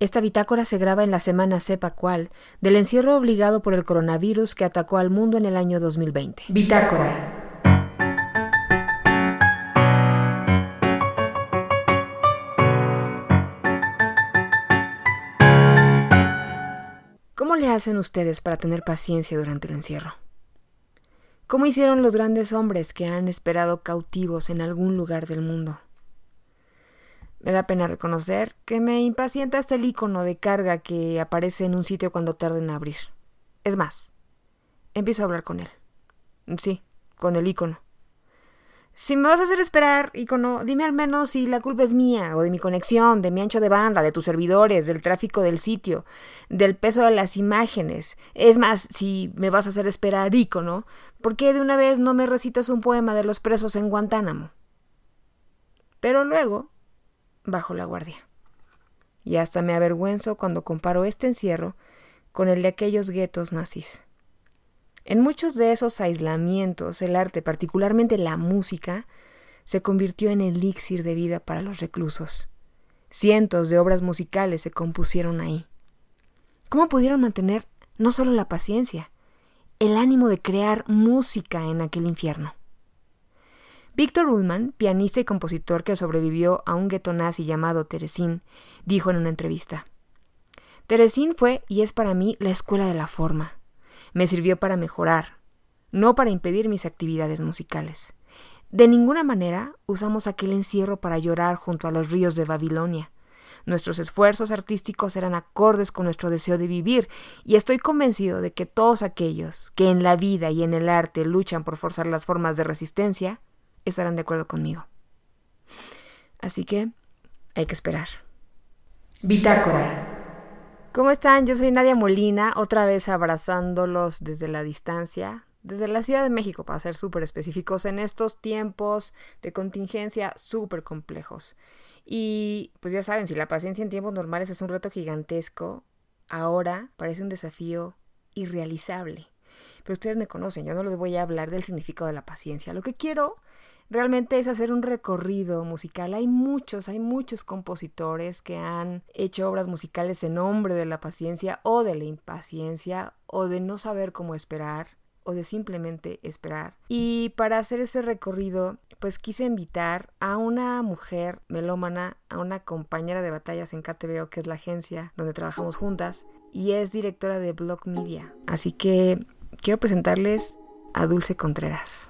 Esta bitácora se graba en la semana sepa cuál del encierro obligado por el coronavirus que atacó al mundo en el año 2020. Bitácora. ¿Cómo le hacen ustedes para tener paciencia durante el encierro? ¿Cómo hicieron los grandes hombres que han esperado cautivos en algún lugar del mundo? Me da pena reconocer que me impacienta hasta el icono de carga que aparece en un sitio cuando tarda en abrir. Es más, empiezo a hablar con él. Sí, con el icono. Si me vas a hacer esperar, icono, dime al menos si la culpa es mía, o de mi conexión, de mi ancho de banda, de tus servidores, del tráfico del sitio, del peso de las imágenes. Es más, si me vas a hacer esperar, icono, ¿por qué de una vez no me recitas un poema de los presos en Guantánamo? Pero luego bajo la guardia. Y hasta me avergüenzo cuando comparo este encierro con el de aquellos guetos nazis. En muchos de esos aislamientos, el arte, particularmente la música, se convirtió en el elixir de vida para los reclusos. Cientos de obras musicales se compusieron ahí. ¿Cómo pudieron mantener no solo la paciencia, el ánimo de crear música en aquel infierno? Víctor Ullmann, pianista y compositor que sobrevivió a un gueto nazi llamado Terezín, dijo en una entrevista: Terezín fue y es para mí la escuela de la forma. Me sirvió para mejorar, no para impedir mis actividades musicales. De ninguna manera usamos aquel encierro para llorar junto a los ríos de Babilonia. Nuestros esfuerzos artísticos eran acordes con nuestro deseo de vivir, y estoy convencido de que todos aquellos que en la vida y en el arte luchan por forzar las formas de resistencia estarán de acuerdo conmigo. Así que hay que esperar. Bitácora. ¿Cómo están? Yo soy Nadia Molina, otra vez abrazándolos desde la distancia, desde la Ciudad de México, para ser súper específicos, en estos tiempos de contingencia súper complejos. Y pues ya saben, si la paciencia en tiempos normales es un reto gigantesco, ahora parece un desafío irrealizable. Pero ustedes me conocen, yo no les voy a hablar del significado de la paciencia. Lo que quiero realmente es hacer un recorrido musical. Hay muchos compositores que han hecho obras musicales en nombre de la paciencia o de la impaciencia o de no saber cómo esperar o de simplemente esperar. Y para hacer ese recorrido, pues quise invitar a una mujer melómana, a una compañera de batallas en KTVO, que es la agencia donde trabajamos juntas, y es directora de Block Media. Así que quiero presentarles a Dulce Contreras.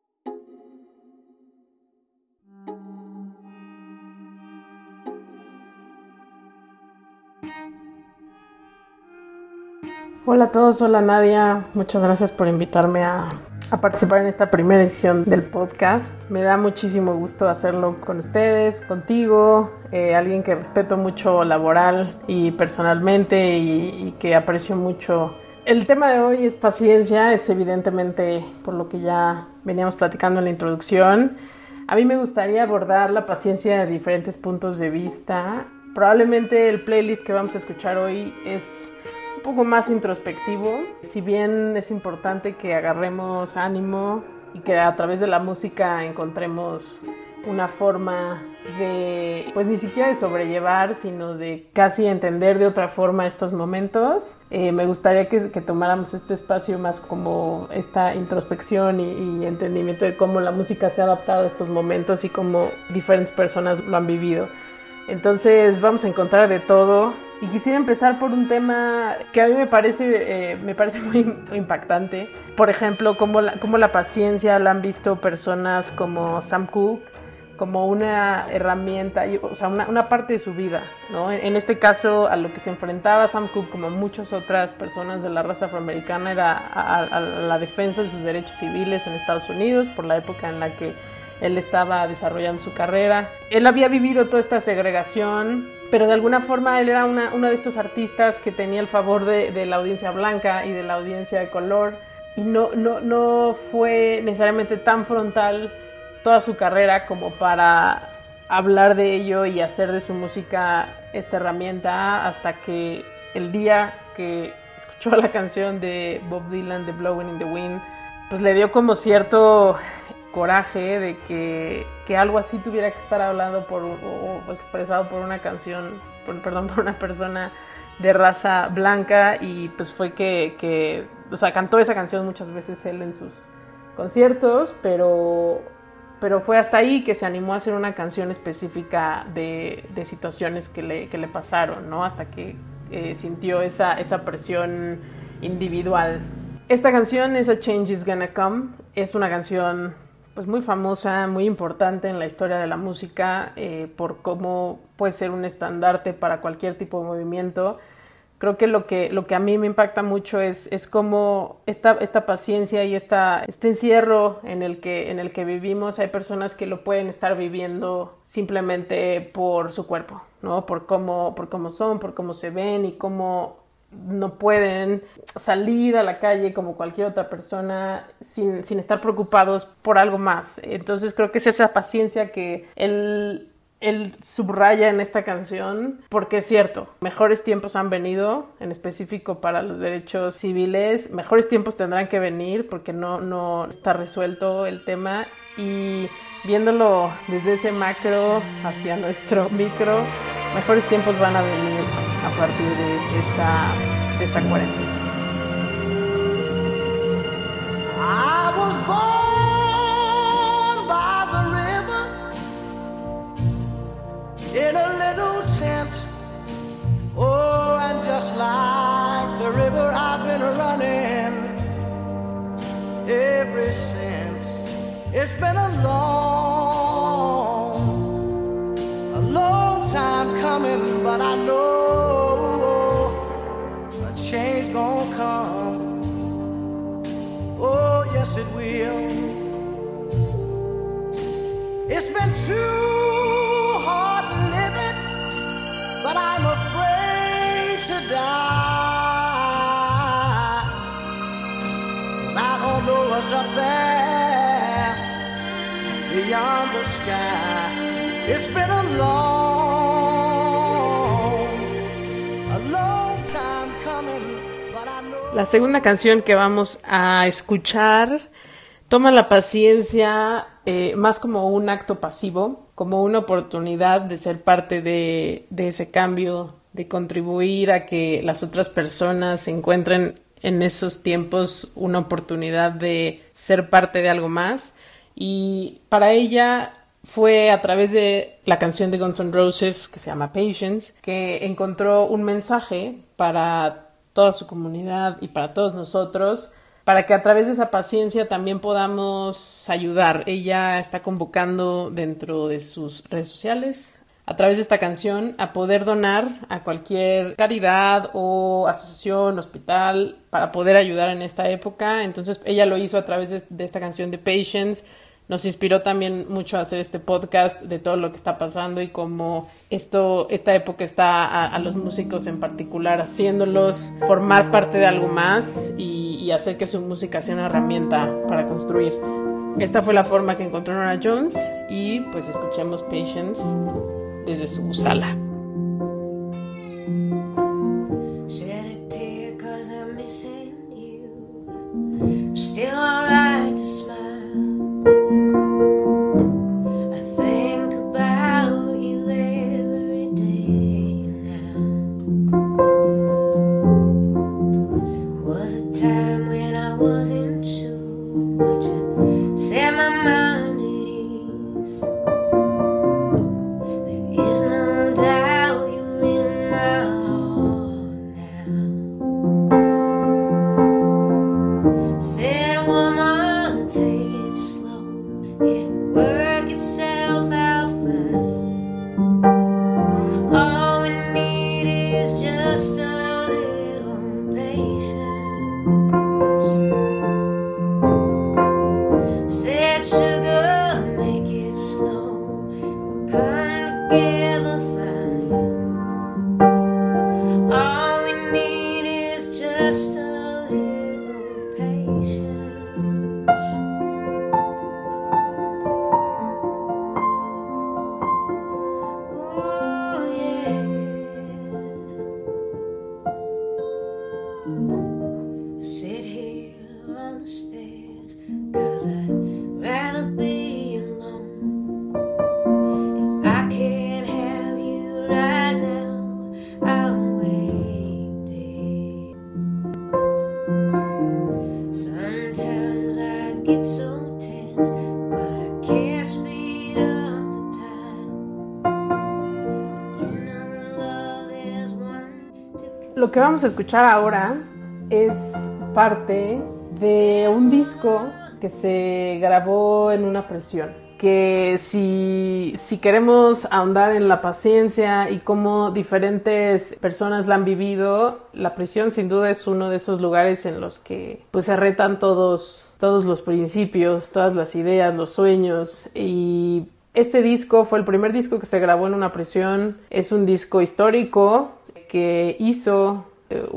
Hola a todos, hola Nadia, muchas gracias por invitarme a participar en esta primera edición del podcast. Me da muchísimo gusto hacerlo con ustedes, contigo, alguien que respeto mucho laboral y personalmente y que aprecio mucho. El tema de hoy es paciencia, es evidentemente por lo que ya veníamos platicando en la introducción. A mí me gustaría abordar la paciencia de diferentes puntos de vista. Probablemente el playlist que vamos a escuchar hoy es un poco más introspectivo, si bien es importante que agarremos ánimo y que a través de la música encontremos una forma de, pues ni siquiera de sobrellevar, sino de casi entender de otra forma estos momentos. Me gustaría que tomáramos este espacio más como esta introspección y entendimiento de cómo la música se ha adaptado a estos momentos y cómo diferentes personas lo han vivido. Entonces vamos a encontrar de todo. Y quisiera empezar por un tema que a mí me parece muy impactante. Por ejemplo, cómo la paciencia la han visto personas como Sam Cooke como una herramienta, o sea, una parte de su vida, ¿no? En este caso, a lo que se enfrentaba Sam Cooke, como muchas otras personas de la raza afroamericana, era a la defensa de sus derechos civiles en Estados Unidos, por la época en la que él estaba desarrollando su carrera. Él había vivido toda esta segregación, pero de alguna forma él era uno de estos artistas que tenía el favor de la audiencia blanca y de la audiencia de color, y no fue necesariamente tan frontal toda su carrera como para hablar de ello y hacer de su música esta herramienta, hasta que el día que escuchó la canción de Bob Dylan de Blowing in the Wind, pues le dio como cierto coraje de que algo así tuviera que estar hablado o expresado por una canción por una persona de raza blanca, y pues fue que cantó esa canción muchas veces él en sus conciertos, pero fue hasta ahí que se animó a hacer una canción específica de situaciones que le pasaron, ¿no? Hasta que sintió esa presión individual. Esta canción es A Change Is Gonna Come. Es una canción pues muy famosa, muy importante en la historia de la música, por cómo puede ser un estandarte para cualquier tipo de movimiento. Creo que lo que a mí me impacta mucho es cómo esta paciencia y este encierro en el que vivimos, hay personas que lo pueden estar viviendo simplemente por su cuerpo, ¿no? Por cómo son, por cómo se ven y cómo no pueden salir a la calle como cualquier otra persona sin estar preocupados por algo más. Entonces creo que es esa paciencia que él subraya en esta canción, porque es cierto, mejores tiempos han venido, en específico para los derechos civiles, mejores tiempos tendrán que venir porque no está resuelto el tema, y viéndolo desde ese macro hacia nuestro micro, mejores tiempos van a venir a partir de esta cuarentena. I was born by the river in a little tent. Oh, and just like the river I've been running ever since. It's been a long time coming, but I know a change gonna come. Oh, yes it will. It's been too hard living, but I'm afraid to die, 'cause I don't know what's up there beyond the sky. It's been a long time coming, but I know. La segunda canción que vamos a escuchar toma la paciencia más como un acto pasivo, como una oportunidad de ser parte de ese cambio, de contribuir a que las otras personas encuentren en esos tiempos una oportunidad de ser parte de algo más. Y para ella fue a través de la canción de Guns N' Roses que se llama Patience, que encontró un mensaje para toda su comunidad y para todos nosotros, para que a través de esa paciencia también podamos ayudar. Ella está convocando dentro de sus redes sociales, a través de esta canción, a poder donar a cualquier caridad o asociación, hospital, para poder ayudar en esta época. Entonces ella lo hizo a través de esta canción de Patience. Nos inspiró también mucho a hacer este podcast de todo lo que está pasando y cómo esta época está a los músicos en particular haciéndolos formar parte de algo más y hacer que su música sea una herramienta para construir. Esta fue la forma que encontró Norah Jones, y pues escuchemos Patience desde su sala. Still alright to smile. I think about you every day now. Was a time when I wasn't sure, but you set my mind at ease. There is no doubt. Lo que vamos a escuchar ahora es parte de un disco que se grabó en una prisión, que si queremos ahondar en la paciencia y cómo diferentes personas la han vivido, la prisión sin duda es uno de esos lugares en los que pues se retan todos los principios, todas las ideas, los sueños. Y este disco fue el primer disco que se grabó en una prisión. Es un disco histórico que hizo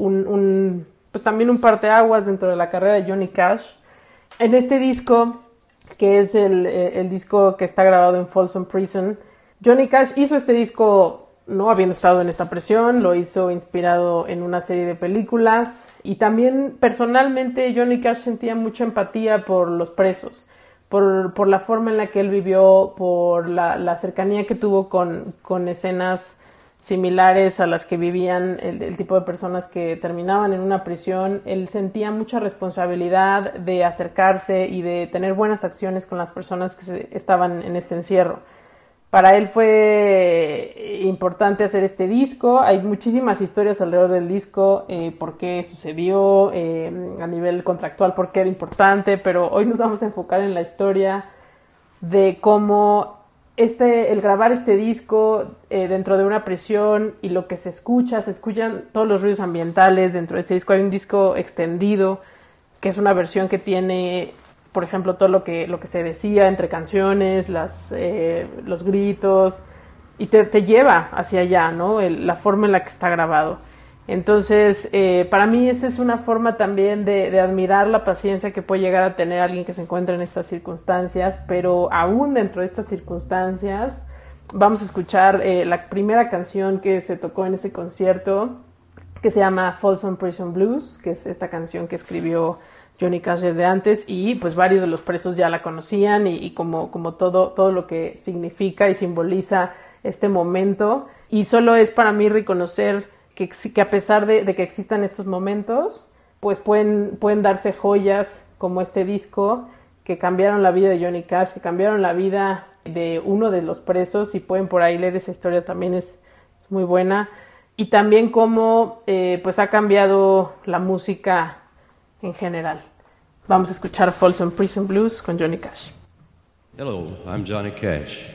pues también un parteaguas dentro de la carrera de Johnny Cash. En este disco, que es el disco que está grabado en Folsom Prison, Johnny Cash hizo este disco no habiendo estado en esta prisión, lo hizo inspirado en una serie de películas, y también personalmente Johnny Cash sentía mucha empatía por los presos, por la forma en la que él vivió, por la cercanía que tuvo con escenas similares a las que vivían el tipo de personas que terminaban en una prisión. Él sentía mucha responsabilidad de acercarse y de tener buenas acciones con las personas que estaban en este encierro. Para él fue importante hacer este disco. Hay muchísimas historias alrededor del disco, por qué sucedió, a nivel contractual, por qué era importante, pero hoy nos vamos a enfocar en la historia de cómo el grabar este disco dentro de una prisión, y lo que se escuchan todos los ruidos ambientales dentro de este disco. Hay un disco extendido, que es una versión que tiene, por ejemplo, todo lo que se decía entre canciones, los gritos, y te lleva hacia allá, ¿no? La forma en la que está grabado. Entonces, para mí esta es una forma también de admirar la paciencia que puede llegar a tener alguien que se encuentra en estas circunstancias, pero aún dentro de estas circunstancias vamos a escuchar la primera canción que se tocó en ese concierto, que se llama Folsom Prison Blues, que es esta canción que escribió Johnny Cash desde antes, y pues varios de los presos ya la conocían, y como todo lo que significa y simboliza este momento. Y solo es para mí reconocer que a pesar de que existan estos momentos, pues pueden darse joyas como este disco, que cambiaron la vida de Johnny Cash, que cambiaron la vida de uno de los presos. Si pueden por ahí leer esa historia, también es muy buena. Y también cómo pues ha cambiado la música en general. Vamos a escuchar Folsom Prison Blues con Johnny Cash. Hello, I'm Johnny Cash.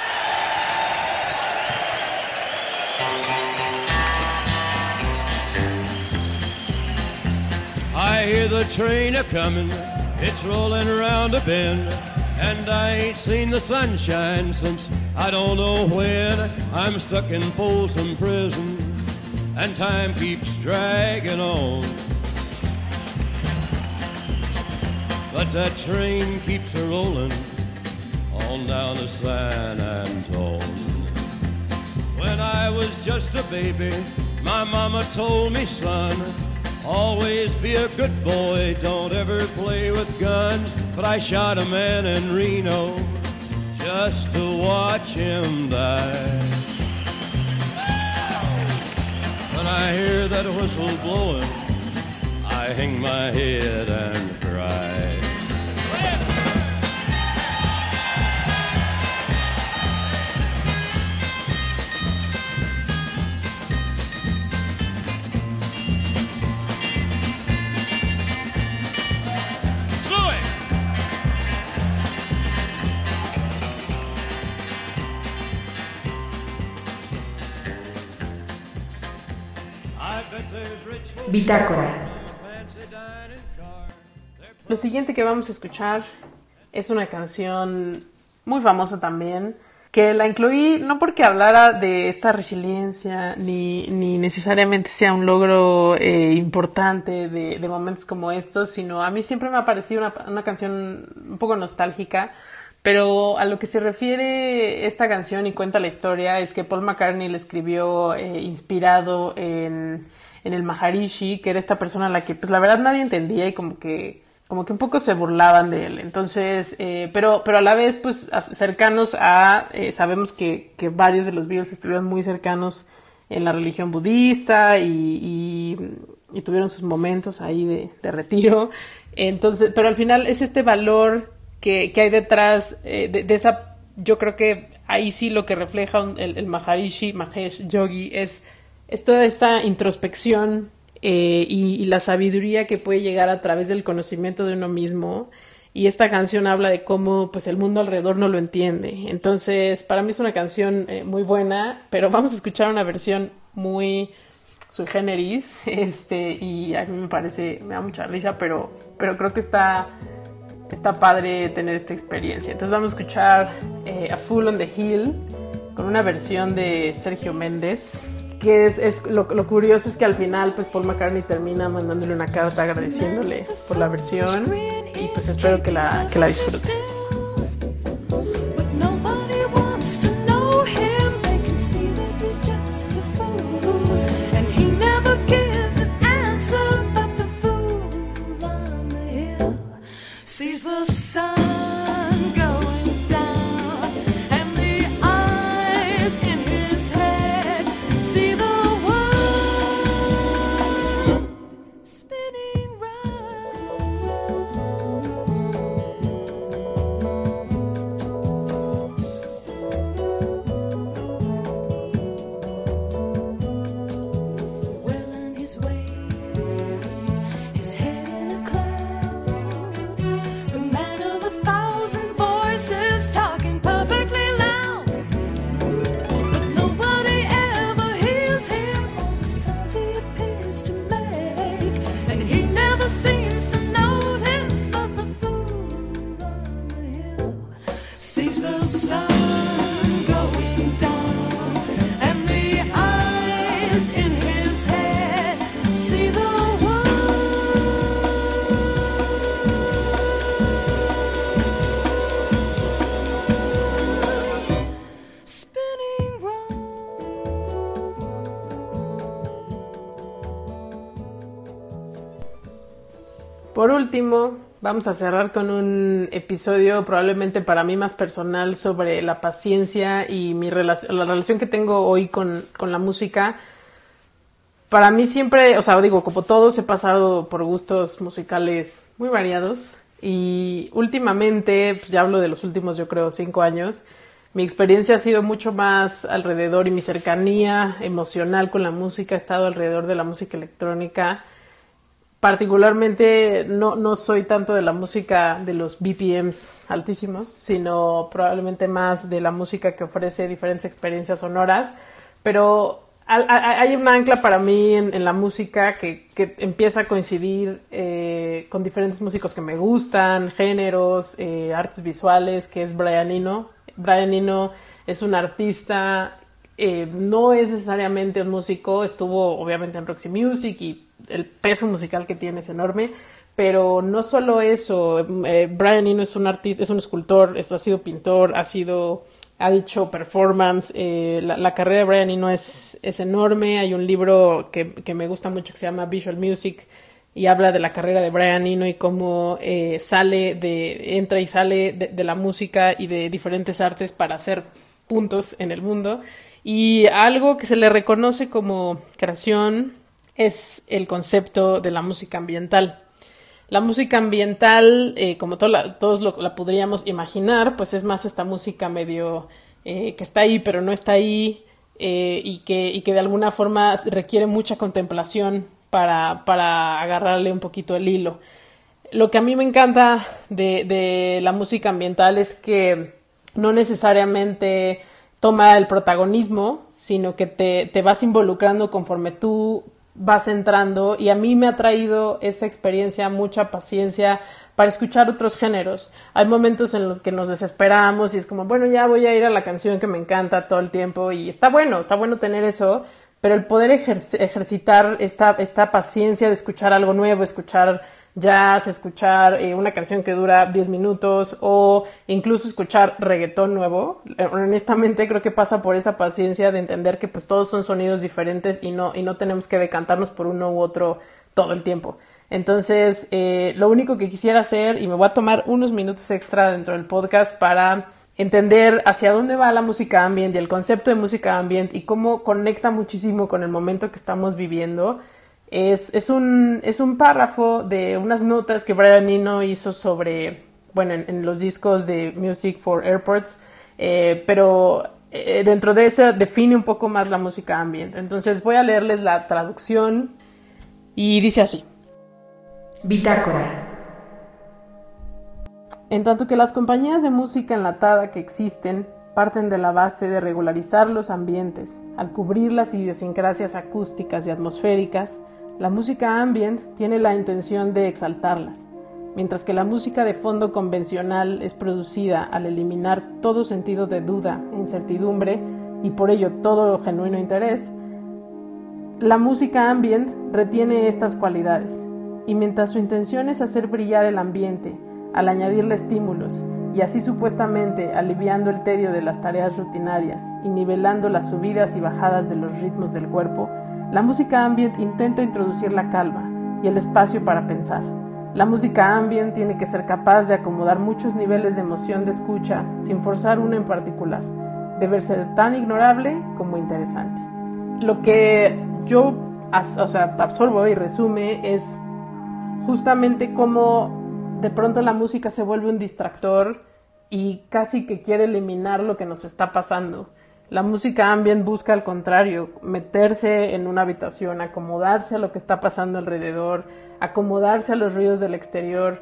I hear the train a-comin', it's rollin' around a bend, and I ain't seen the sunshine since I don't know when. I'm stuck in Folsom Prison, and time keeps dragging on. But that train keeps a-rollin' on down to San Antone. When I was just a baby, my mama told me, son, always be a good boy, don't ever play with guns. But I shot a man in Reno just to watch him die. When I hear that whistle blowing, I hang my head and cry. Bitácora. Lo siguiente que vamos a escuchar es una canción muy famosa también, que la incluí no porque hablara de esta resiliencia ni necesariamente sea un logro importante de momentos como estos, sino a mí siempre me ha parecido una canción un poco nostálgica. Pero a lo que se refiere esta canción y cuenta la historia es que Paul McCartney la escribió inspirado en el Maharishi, que era esta persona a la que pues la verdad nadie entendía, y como que un poco se burlaban de él. Entonces, pero a la vez pues cercanos a, sabemos que varios de los Beatles estuvieron muy cercanos en la religión budista y tuvieron sus momentos ahí de retiro. Entonces, pero al final es este valor que hay detrás de esa. Yo creo que ahí sí lo que refleja el Maharishi, Mahesh Yogi, es es toda esta introspección y la sabiduría que puede llegar a través del conocimiento de uno mismo. Y esta canción habla de cómo pues el mundo alrededor no lo entiende. Entonces, para mí es una canción muy buena, pero vamos a escuchar una versión muy sui generis, y a mí me da mucha risa, pero creo que está padre tener esta experiencia. Entonces vamos a escuchar A Fool on the Hill con una versión de Sergio Méndez, que es lo curioso es que al final pues Paul McCartney termina mandándole una carta agradeciéndole por la versión, y pues espero que la disfruten. Por último, vamos a cerrar con un episodio probablemente para mí más personal sobre la paciencia y la relación que tengo hoy con la música. Para mí siempre, como todos, he pasado por gustos musicales muy variados, y últimamente, pues ya hablo de los últimos, yo creo, 5 años, mi experiencia ha sido mucho más alrededor, y mi cercanía emocional con la música ha estado alrededor de la música electrónica. Particularmente no soy tanto de la música de los BPMs altísimos, sino probablemente más de la música que ofrece diferentes experiencias sonoras, pero hay un ancla para mí en la música que empieza a coincidir con diferentes músicos que me gustan, géneros, artes visuales, que es Brian Eno. Brian Eno es un artista, no es necesariamente un músico, estuvo obviamente en Roxy Music y el peso musical que tiene es enorme, pero no solo eso. Brian Eno es un artista, es un escultor, ha sido pintor, ha dicho performance. La carrera de Brian Eno es enorme. Hay un libro que me gusta mucho que se llama Visual Music y habla de la carrera de Brian Eno y cómo entra y sale de la música y de diferentes artes para hacer puntos en el mundo. Y algo que se le reconoce como creación es el concepto de la música ambiental. La música ambiental, como todos la podríamos imaginar, pues es más esta música medio que está ahí pero no está ahí, y que de alguna forma requiere mucha contemplación para agarrarle un poquito el hilo. Lo que a mí me encanta de la música ambiental es que no necesariamente toma el protagonismo, sino que te vas involucrando conforme tú vas entrando, y a mí me ha traído esa experiencia mucha paciencia para escuchar otros géneros. Hay momentos en los que nos desesperamos y es como, bueno, ya voy a ir a la canción que me encanta todo el tiempo, y está bueno tener eso, pero el poder ejercitar esta paciencia de escuchar algo nuevo, escuchar jazz, escuchar una canción que dura 10 minutos o incluso escuchar reggaetón nuevo. Honestamente creo que pasa por esa paciencia de entender que pues todos son sonidos diferentes y no tenemos que decantarnos por uno u otro todo el tiempo. Entonces lo único que quisiera hacer, y me voy a tomar unos minutos extra dentro del podcast para entender hacia dónde va la música ambient y el concepto de música ambient y cómo conecta muchísimo con el momento que estamos viviendo. Es un párrafo de unas notas que Brian Eno hizo sobre, en los discos de Music for Airports, pero dentro de eso define un poco más la música ambient. Entonces voy a leerles la traducción y dice así. Bitácora. En tanto que las compañías de música enlatada que existen parten de la base de regularizar los ambientes, al cubrir las idiosincrasias acústicas y atmosféricas, la música ambient tiene la intención de exaltarlas, mientras que la música de fondo convencional es producida al eliminar todo sentido de duda e incertidumbre y por ello todo genuino interés. La música ambient retiene estas cualidades, y mientras su intención es hacer brillar el ambiente, al añadirle estímulos, y así supuestamente aliviando el tedio de las tareas rutinarias y nivelando las subidas y bajadas de los ritmos del cuerpo, la música ambient intenta introducir la calma y el espacio para pensar. La música ambient tiene que ser capaz de acomodar muchos niveles de emoción de escucha sin forzar uno en particular. Debe ser tan ignorable como interesante. Lo que yo absorbo y resume es justamente cómo de pronto la música se vuelve un distractor y casi que quiere eliminar lo que nos está pasando. La música ambient busca al contrario, meterse en una habitación, acomodarse a lo que está pasando alrededor, acomodarse a los ruidos del exterior.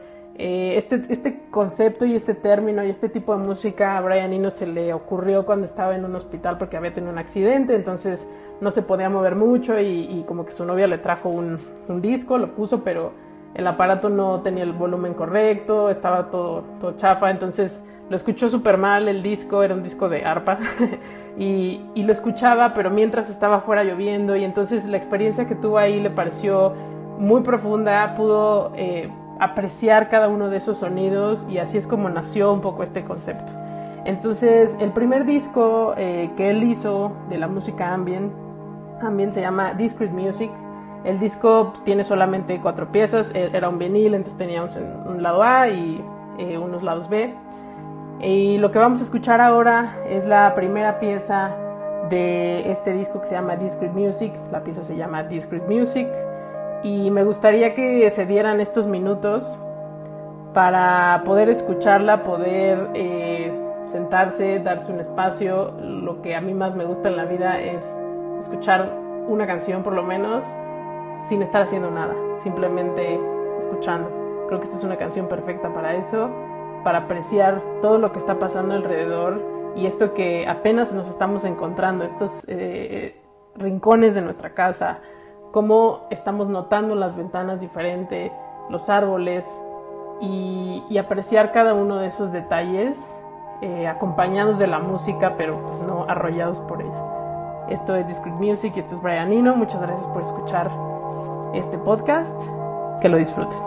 Este concepto y este término y este tipo de música a Brian Eno se le ocurrió cuando estaba en un hospital porque había tenido un accidente, entonces no se podía mover mucho y como que su novia le trajo un disco, lo puso, pero el aparato no tenía el volumen correcto, estaba todo chafa, entonces lo escuchó súper mal. El disco era un disco de arpa y lo escuchaba, pero mientras estaba fuera lloviendo, y entonces la experiencia que tuvo ahí le pareció muy profunda, pudo apreciar cada uno de esos sonidos y así es como nació un poco este concepto. Entonces el primer disco que él hizo de la música ambient se llama Discrete Music. El disco tiene solamente 4 piezas, era un vinil, entonces teníamos un lado A y unos lados B. Y lo que vamos a escuchar ahora es la primera pieza de este disco que se llama Discrete Music. La pieza se llama Discrete Music y me gustaría que se dieran estos minutos para poder escucharla, poder sentarse, darse un espacio. Lo que a mí más me gusta en la vida es escuchar una canción por lo menos sin estar haciendo nada, simplemente escuchando. Creo que esta es una canción perfecta para eso, para apreciar todo lo que está pasando alrededor y esto que apenas nos estamos encontrando, estos rincones de nuestra casa, cómo estamos notando las ventanas diferentes, los árboles y apreciar cada uno de esos detalles acompañados de la música, pero pues no arrollados por ella. Esto es Discrete Music y esto es Brian Eno. Muchas gracias por escuchar este podcast, que lo disfruten.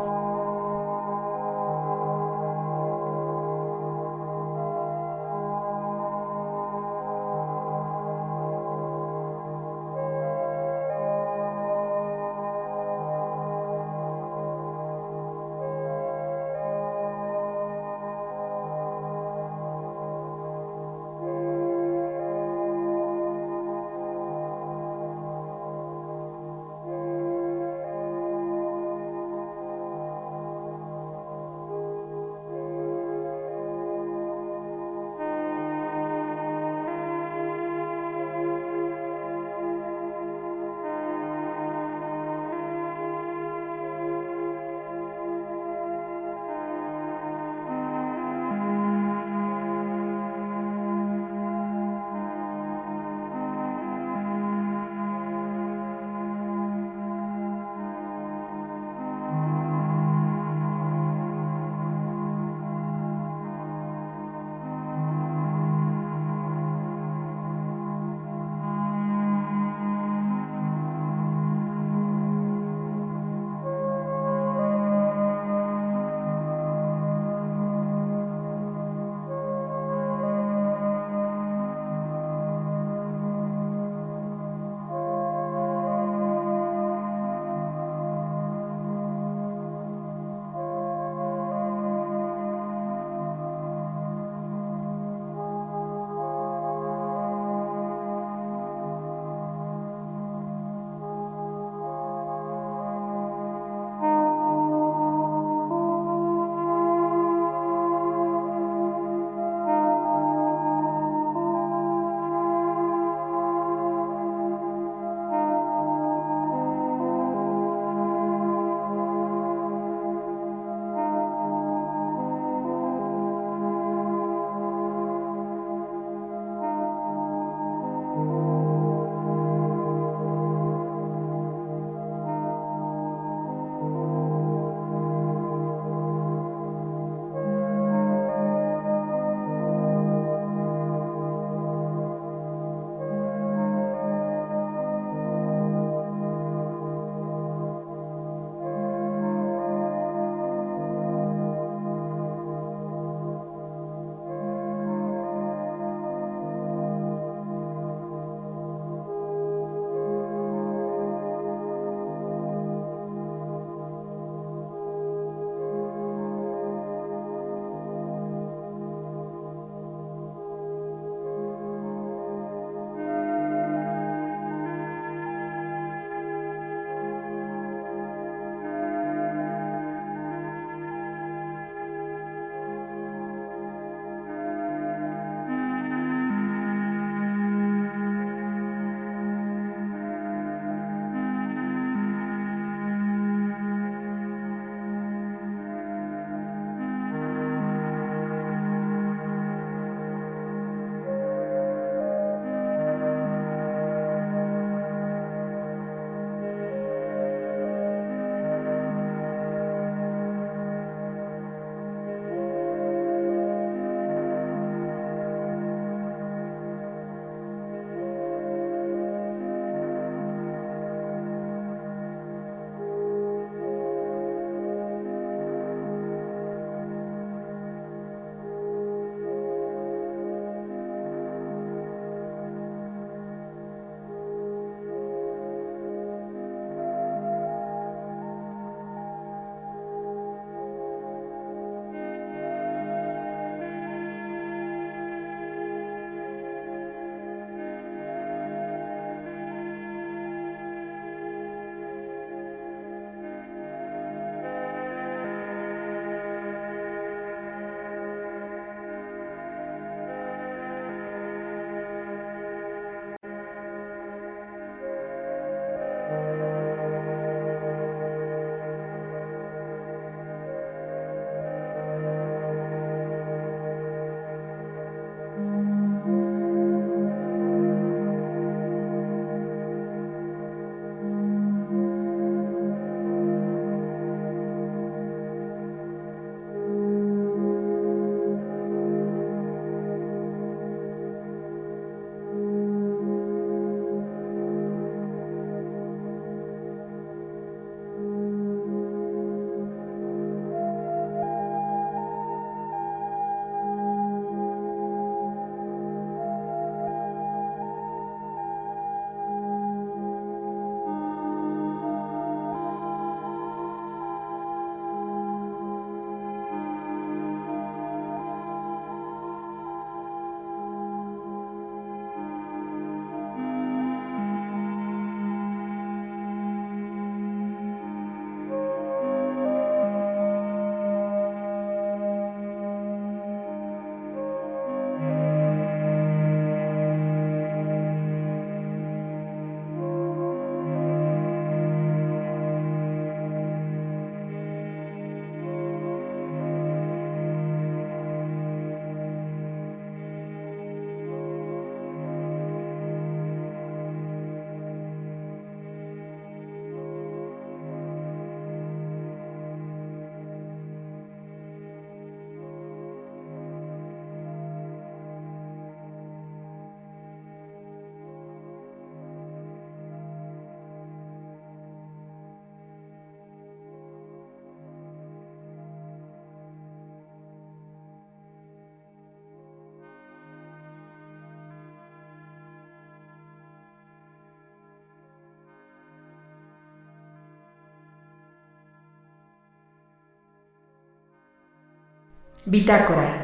Bitácora